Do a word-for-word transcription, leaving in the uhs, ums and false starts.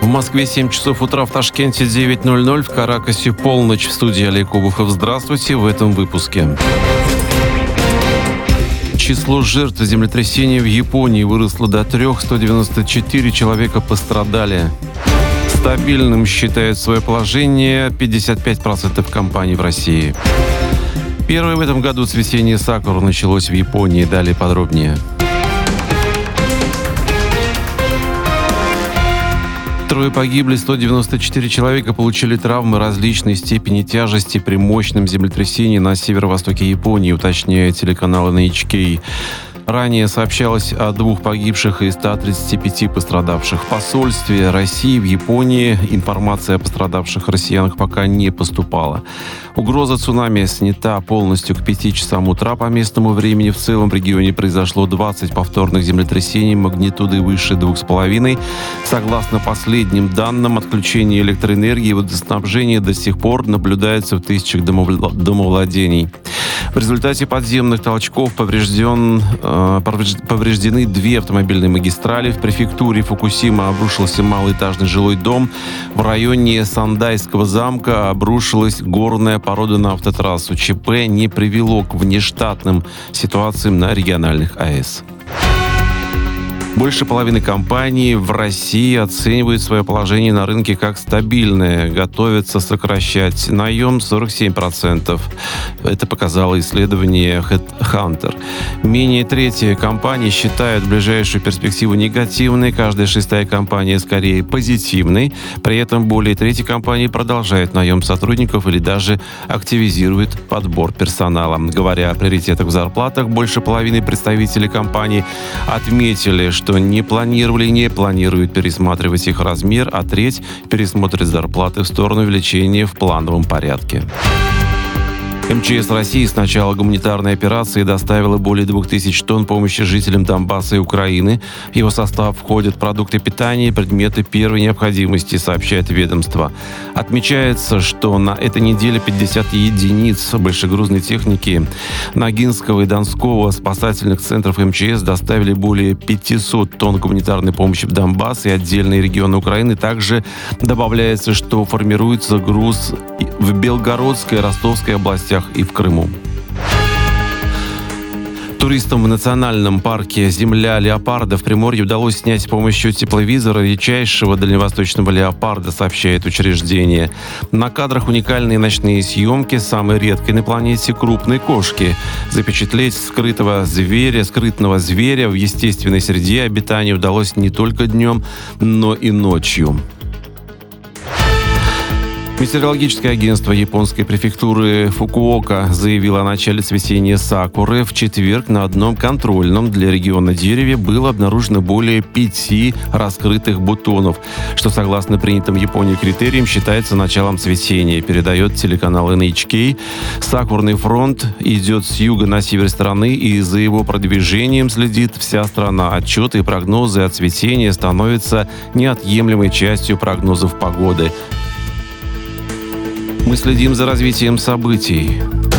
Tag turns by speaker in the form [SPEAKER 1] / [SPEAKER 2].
[SPEAKER 1] Москве семь часов утра, в Ташкенте девять ноль ноль, в Каракасе полночь. В студии Олег Обухов. Здравствуйте в этом выпуске. Число жертв землетрясения в Японии выросло до трех, сто девяносто четыре человека пострадали. Стабильным считают свое положение пятьдесят пять процентов компаний в России. Первое в этом году цветение сакуры началось в Японии. Далее подробнее. Трое погибли, сто девяносто четыре человека получили травмы различной степени тяжести при мощном землетрясении на северо-востоке Японии, уточняет телеканал эн эйч кей. Ранее сообщалось о двух погибших и ста тридцати пяти пострадавших. В посольстве России в Японии информация о пострадавших россиянах пока не поступала. Угроза цунами снята полностью к пяти часам утра по местному времени. В целом в регионе произошло двадцать повторных землетрясений магнитудой выше двух с половиной. Согласно последним данным, отключение электроэнергии и водоснабжения до сих пор наблюдается в тысячах домовладений. В результате подземных толчков поврежден, э, повреждены две автомобильные магистрали. В префектуре Фукусима обрушился малоэтажный жилой дом. В районе Сандайского замка обрушилась горная порода на автотрассу. ЧП не привело к внештатным ситуациям на региональных АЭС. Больше половины компаний в России оценивают свое положение на рынке как стабильное, готовятся сокращать наем сорок семь процентов. Это показало исследование HeadHunter. Менее трети компаний считают ближайшую перспективу негативной, каждая шестая компания скорее позитивной. При этом более трети компаний продолжает наем сотрудников или даже активизирует подбор персонала. Говоря о приоритетах в зарплатах, больше половины представителей компаний отметили, что не планировали и не планируют пересматривать их размер, а треть пересмотрит зарплаты в сторону увеличения в плановом порядке. эм че эс России с начала гуманитарной операции доставила более двух тысяч тонн помощи жителям Донбасса и Украины. В его состав входят продукты питания и предметы первой необходимости, сообщает ведомство. Отмечается, что на этой неделе пятьдесят единиц большегрузной техники Ногинского и Донского спасательных центров эм че эс доставили более пятьсот тонн гуманитарной помощи в Донбасс и отдельные регионы Украины. Также добавляется, что формируется груз в Белгородской и Ростовской областях и в Крыму. Туристам в национальном парке «Земля леопарда» в Приморье удалось снять с помощью тепловизора редчайшего дальневосточного леопарда, сообщает учреждение. На кадрах уникальные ночные съемки самой редкой на планете крупной кошки. Запечатлеть скрытого зверя, скрытного зверя в естественной среде обитания удалось не только днем, но и ночью. Метеорологическое агентство японской префектуры Фукуока заявило о начале цветения сакуры. В четверг на одном контрольном для региона дереве было обнаружено более пяти раскрытых бутонов, что, согласно принятым в Японии критериям, считается началом цветения, передает телеканал эн эйч кей. Сакурный фронт идет с юга на север страны, и за его продвижением следит вся страна. Отчеты и прогнозы о цветении становятся неотъемлемой частью прогнозов погоды. Мы следим за развитием событий.